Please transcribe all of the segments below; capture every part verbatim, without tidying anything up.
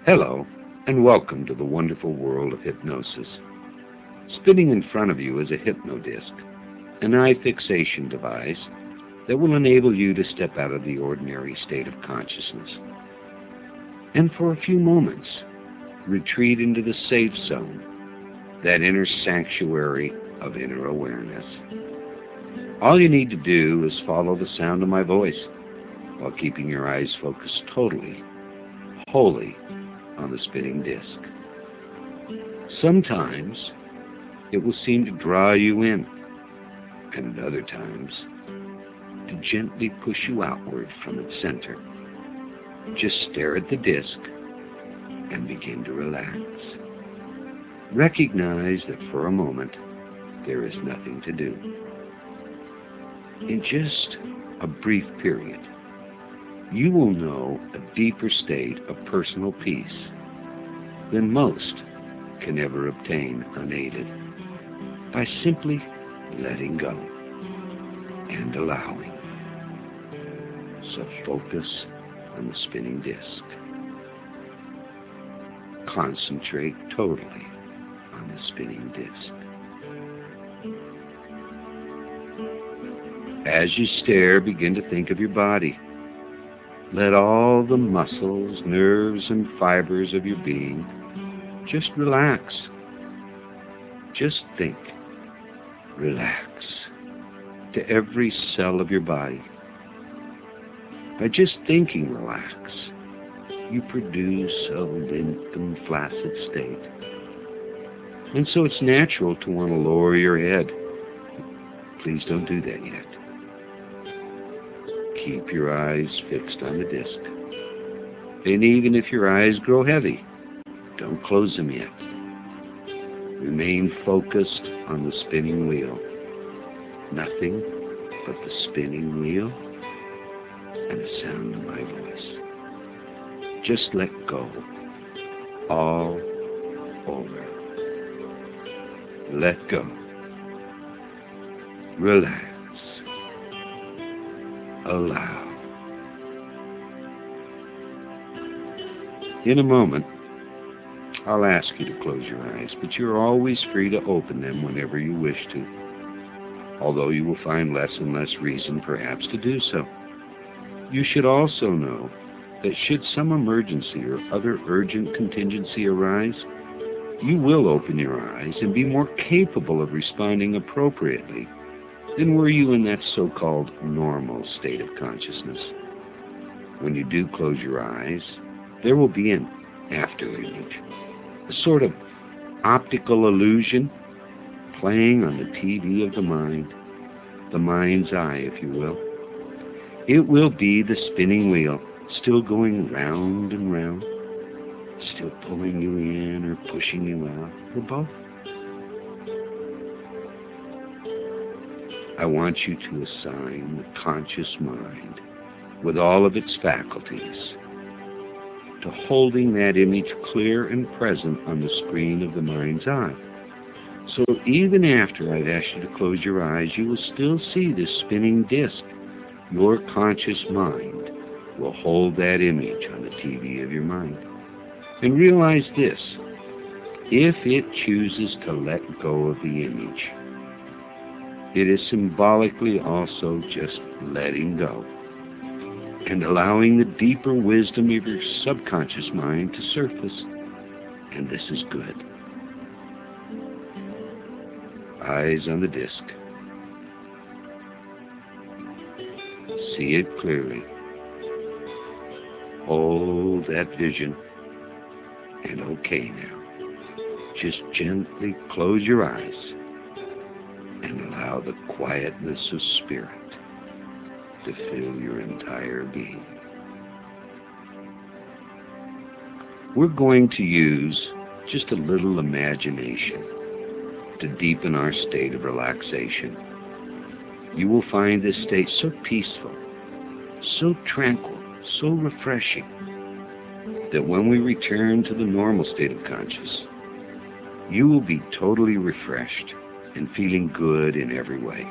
Hello, and welcome to the wonderful world of hypnosis. Spinning in front of you is a hypnodisc, an eye fixation device that will enable you to step out of the ordinary state of consciousness and for a few moments retreat into the safe zone, that inner sanctuary of inner awareness. All you need to do is follow the sound of my voice while keeping your eyes focused totally, wholly on the spinning disc. Sometimes it will seem to draw you in, and at other times to gently push you outward from its center. Just stare at the disc and begin to relax. Recognize that for a moment there is nothing to do. In just a brief period, you will know a deeper state of personal peace than most can ever obtain unaided by simply letting go and allowing. So focus on the spinning disc. Concentrate totally on the spinning disc. As you stare, begin to think of your body. Let all the muscles, nerves, and fibers of your being just relax. Just think. Relax to every cell of your body. By just thinking relax, you produce a limp and flaccid state. And so it's natural to want to lower your head. Please don't do that yet. Keep your eyes fixed on the disc. And even if your eyes grow heavy, don't close them yet. Remain focused on the spinning wheel. Nothing but the spinning wheel and the sound of my voice. Just let go. All over. Let go. Relax. Allow. In a moment, I'll ask you to close your eyes, but you're always free to open them whenever you wish to, although you will find less and less reason perhaps to do so. You should also know that should some emergency or other urgent contingency arise, you will open your eyes and be more capable of responding appropriately than were you in that so-called normal state of consciousness. When you do close your eyes, there will be an after image, a sort of optical illusion playing on the T V of the mind, the mind's eye, if you will. It will be the spinning wheel, still going round and round, still pulling you in or pushing you out, or both. I want you to assign the conscious mind, with all of its faculties, to holding that image clear and present on the screen of the mind's eye. So even after I've asked you to close your eyes, you will still see this spinning disc. Your conscious mind will hold that image on the T V of your mind. And realize this: if it chooses to let go of the image, it is symbolically also just letting go and allowing the deeper wisdom of your subconscious mind to surface. And this is good. Eyes on the disc. See it clearly. Hold that vision. And okay now, just gently close your eyes and allow the quietness of spirit to fill your entire being. We're going to use just a little imagination to deepen our state of relaxation. You will find this state so peaceful, so tranquil, so refreshing, that when we return to the normal state of consciousness, you will be totally refreshed and feeling good in every way.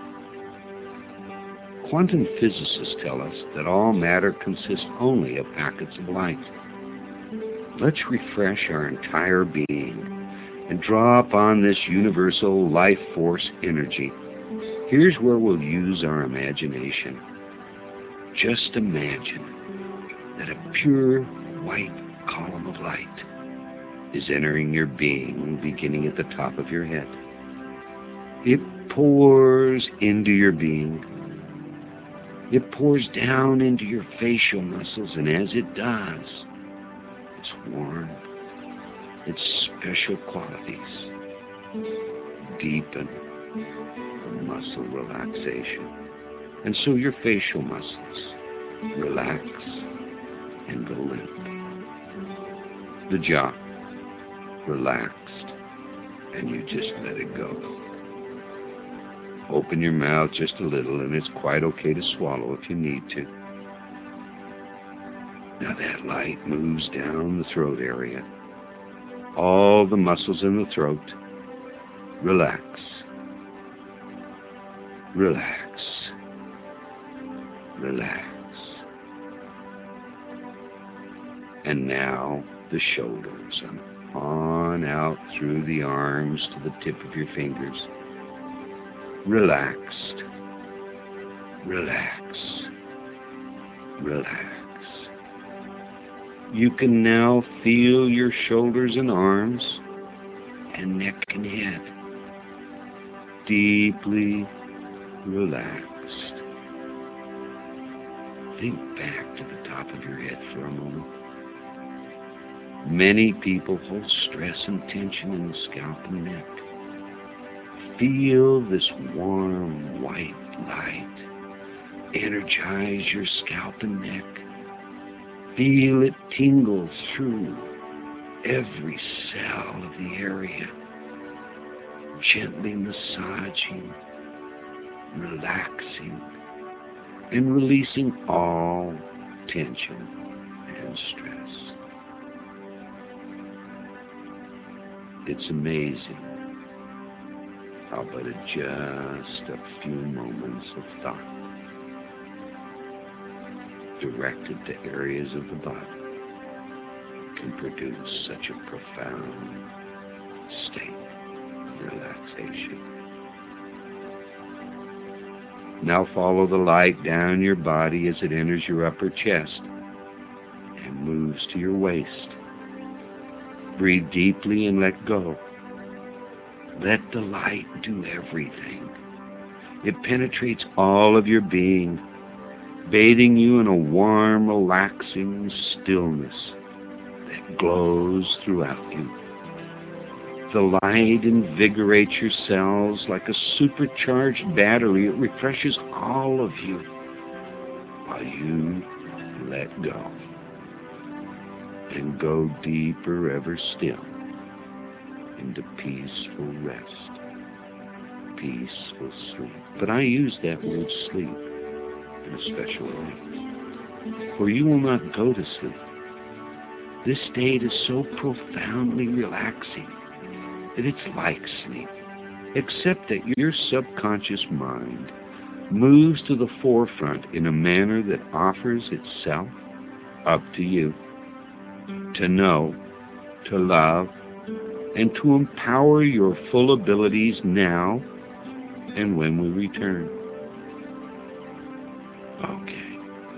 Quantum physicists tell us that all matter consists only of packets of light. Let's refresh our entire being and draw upon this universal life force energy. Here's where we'll use our imagination. Just imagine that a pure white column of light is entering your being, beginning at the top of your head. It pours into your being. It pours down into your facial muscles, and as it does, its warm, its special qualities deepen the muscle relaxation. And so your facial muscles relax and go limp. The jaw relaxed, and you just let it go. Open your mouth just a little, and it's quite okay to swallow if you need to. Now that light moves down the throat area. All the muscles in the throat relax. Relax. Relax. And now the shoulders, and on out through the arms to the tip of your fingers. Relaxed. Relax. Relax. You can now feel your shoulders and arms and neck and head deeply relaxed. Think back to the top of your head for a moment. Many people hold stress and tension in the scalp and neck. Feel this warm white light energize your scalp and neck. Feel it tingle through every cell of the area, gently massaging, relaxing, and releasing all tension and stress. It's amazing how but just a few moments of thought directed to areas of the body can produce such a profound state of relaxation. Now follow the light down your body as it enters your upper chest and moves to your waist. Breathe deeply and let go. Let the light do everything. It penetrates all of your being, bathing you in a warm, relaxing stillness that glows throughout you. The light invigorates your cells like a supercharged battery. It refreshes all of you while you let go and go deeper ever still into peaceful rest, peaceful sleep. But I use that word sleep in a special way, for you will not go to sleep. This state is so profoundly relaxing that it's like sleep, except that your subconscious mind moves to the forefront in a manner that offers itself up to you, to know, to love, and to empower your full abilities now and when we return. Okay.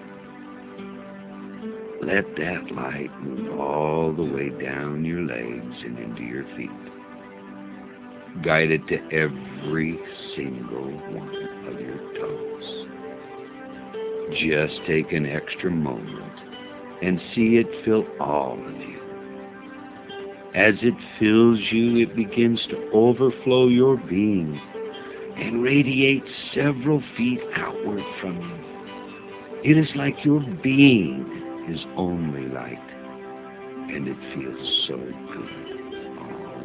Let that light move all the way down your legs and into your feet. Guide it to every single one of your toes. Just take an extra moment and see it fill all of you. As it fills you, it begins to overflow your being and radiate several feet outward from you. It is like your being is only light, and it feels so good all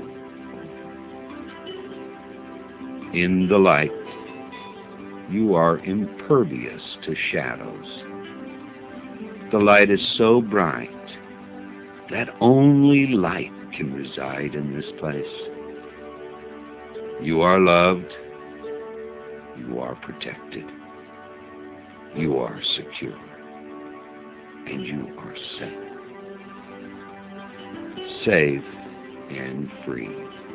over. In the light, you are impervious to shadows. The light is so bright that only light can reside in this place. You are loved. You are protected. You are secure. And you are safe. safe, and free.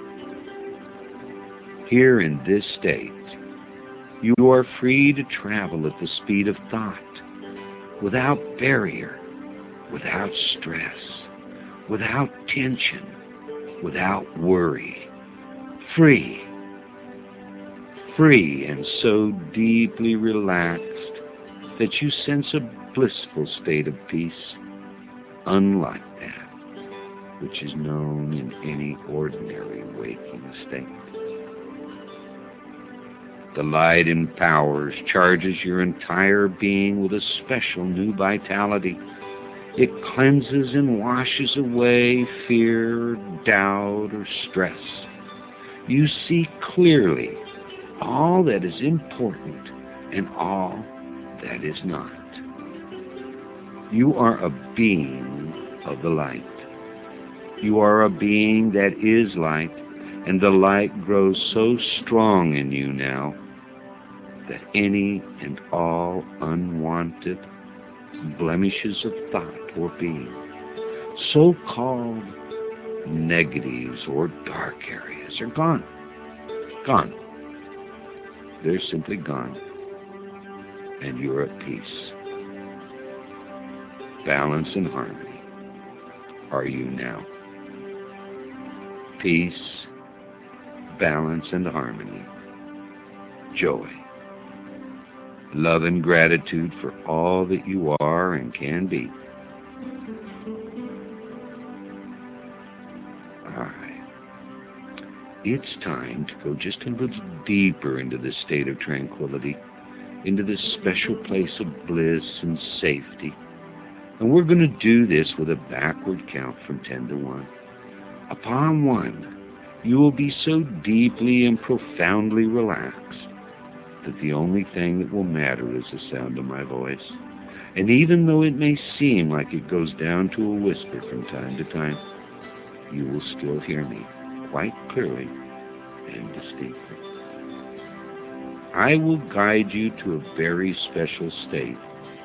Here in this state, you are free to travel at the speed of thought, without barrier, without stress, without tension, without worry. Free. Free and so deeply relaxed that you sense a blissful state of peace, unlike that which is known in any ordinary waking state. The light empowers, charges your entire being with a special new vitality. It cleanses and washes away fear, doubt, or stress. You see clearly all that is important and all that is not. You are a being of the light. You are a being that is light, and the light grows so strong in you now that any and all unwanted blemishes of thought or being, so-called negatives or dark areas, are gone. Gone. They're simply gone. And you're at peace. Balance and harmony are you now. Peace, balance, and harmony. Joy. Love and gratitude for all that you are and can be. All right. It's time to go just a little deeper into this state of tranquility, into this special place of bliss and safety. And we're going to do this with a backward count from ten to one. Upon one, you will be so deeply and profoundly relaxed that the only thing that will matter is the sound of my voice. And even though it may seem like it goes down to a whisper from time to time, you will still hear me quite clearly and distinctly. I will guide you to a very special state,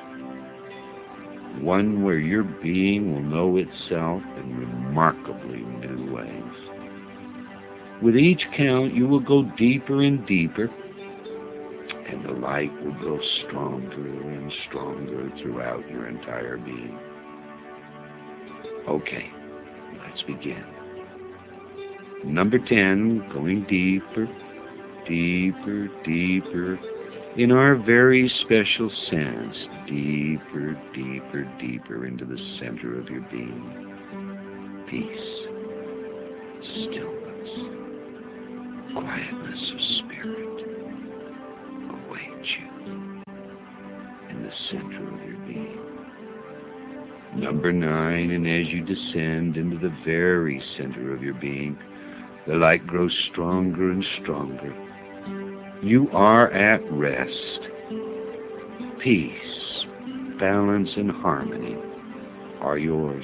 one where your being will know itself in remarkably new ways. With each count, you will go deeper and deeper, and the light will grow stronger and stronger throughout your entire being. Okay, let's begin. Number ten, going deeper, deeper, deeper, in our very special sense, deeper, deeper, deeper into the center of your being. Peace, stillness, quietness of spirit awaits you in the center of your being. Number nine, and as you descend into the very center of your being, the light grows stronger and stronger. You are at rest. Peace, balance, and harmony are yours.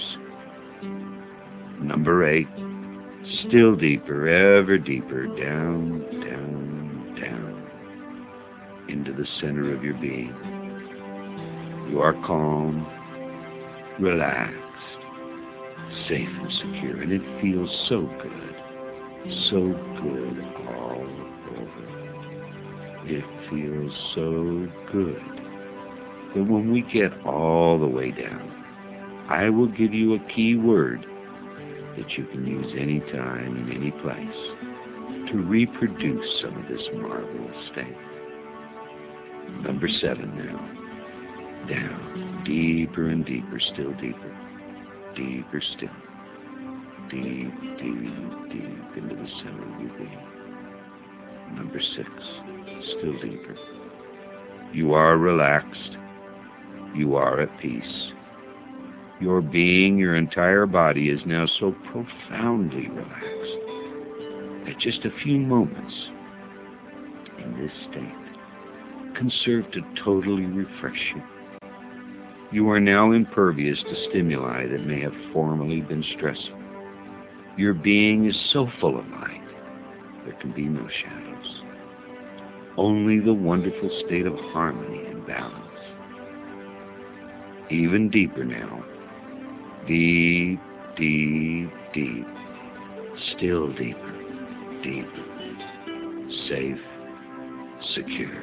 Number eight, still deeper, ever deeper, down, down, down, into the center of your being. You are calm, relaxed, safe and secure, and it feels so good, so good all over. It feels so good that when we get all the way down, I will give you a key word that you can use anytime in any place to reproduce some of this marvelous state. Number seven now. Down, deeper and deeper, still deeper, deeper still, deep, deep, deep into the center of your being. Number six, still deeper. You are relaxed. You are at peace. Your being, your entire body is now so profoundly relaxed that just a few moments in this state can serve to totally refresh you. You are now impervious to stimuli that may have formerly been stressful. Your being is so full of light, there can be no shadows. Only the wonderful state of harmony and balance. Even deeper now. Deep, deep, deep, still deeper, deeper, safe, secure,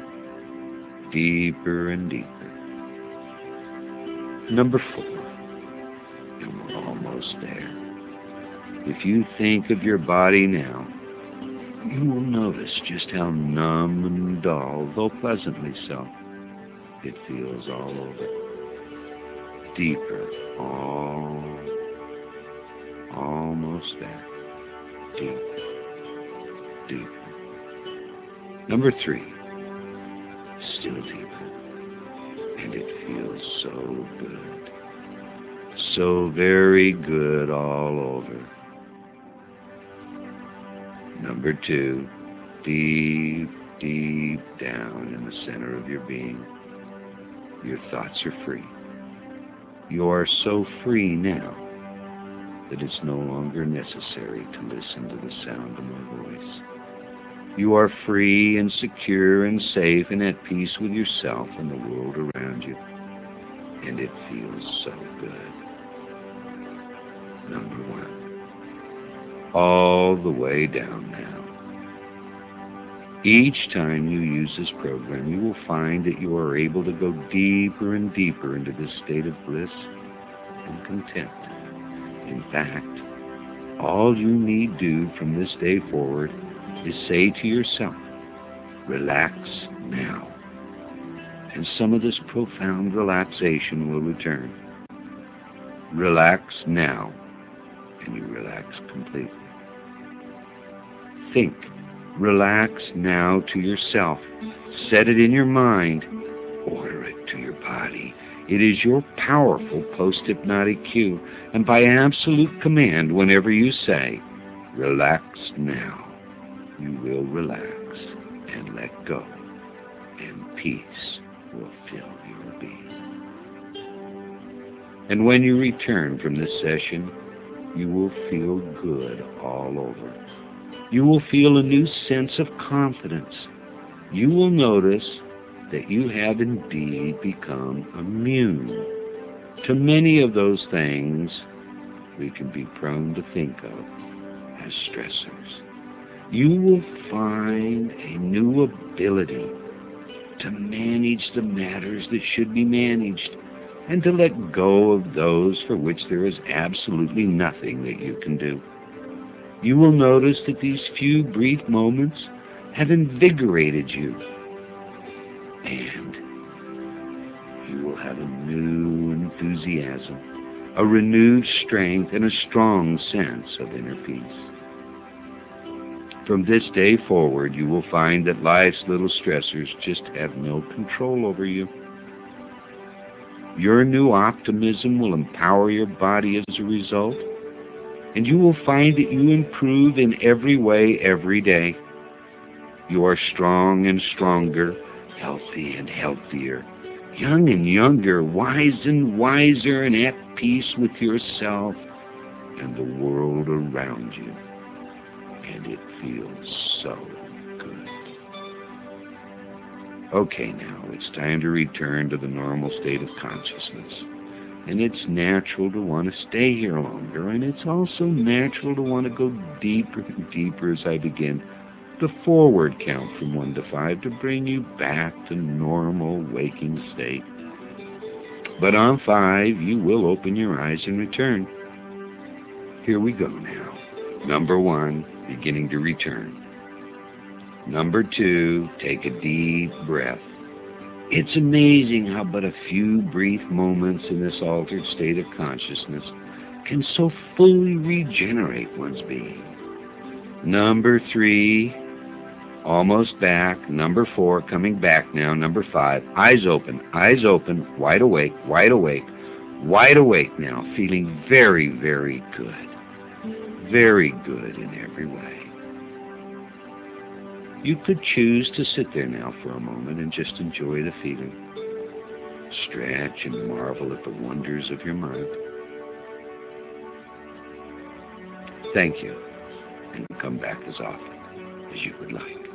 deeper and deeper. Number four, and we're almost there. If you think of your body now, you will notice just how numb and dull, though pleasantly so, it feels all over. Deeper, all, almost there. Deeper, deeper. Number three, still deeper. And it feels so good. So very good all over. Number two, deep, deep down in the center of your being. Your thoughts are free. You are so free now that it's no longer necessary to listen to the sound of my voice. You are free and secure and safe and at peace with yourself and the world around you. And it feels so good. Number one. All the way down now. Each time you use this program, you will find that you are able to go deeper and deeper into this state of bliss and content. In fact, all you need do from this day forward is say to yourself, relax now. And some of this profound relaxation will return. Relax now, and you relax completely. Think, relax now to yourself. Set it in your mind. Order it to your body. It is your powerful post-hypnotic cue. And by absolute command, whenever you say, relax now, you will relax and let go. And peace will fill your being. And when you return from this session, you will feel good all over. You will feel a new sense of confidence. You will notice that you have indeed become immune to many of those things we can be prone to think of as stressors. You will find a new ability to manage the matters that should be managed and to let go of those for which there is absolutely nothing that you can do. You will notice that these few brief moments have invigorated you, and you will have a new enthusiasm, a renewed strength, and a strong sense of inner peace. From this day forward, you will find that life's little stressors just have no control over you. Your new optimism will empower your body as a result, and you will find that you improve in every way every day. You are strong and stronger, healthy and healthier, young and younger, wise and wiser, and at peace with yourself and the world around you. And it feels so good. Okay, now it's time to return to the normal state of consciousness. And it's natural to want to stay here longer, and it's also natural to want to go deeper and deeper as I begin the forward count from one to five to bring you back to normal waking state. But on five, you will open your eyes and return. Here we go now. Number one, beginning to return. Number two, take a deep breath. It's amazing how but a few brief moments in this altered state of consciousness can so fully regenerate one's being. Number three, almost back. Number four, coming back now. Number five, eyes open, eyes open, wide awake, wide awake, wide awake now, feeling very, very good. Very good in every way. You could choose to sit there now for a moment and just enjoy the feeling. Stretch and marvel at the wonders of your mind. Thank you, and come back as often as you would like.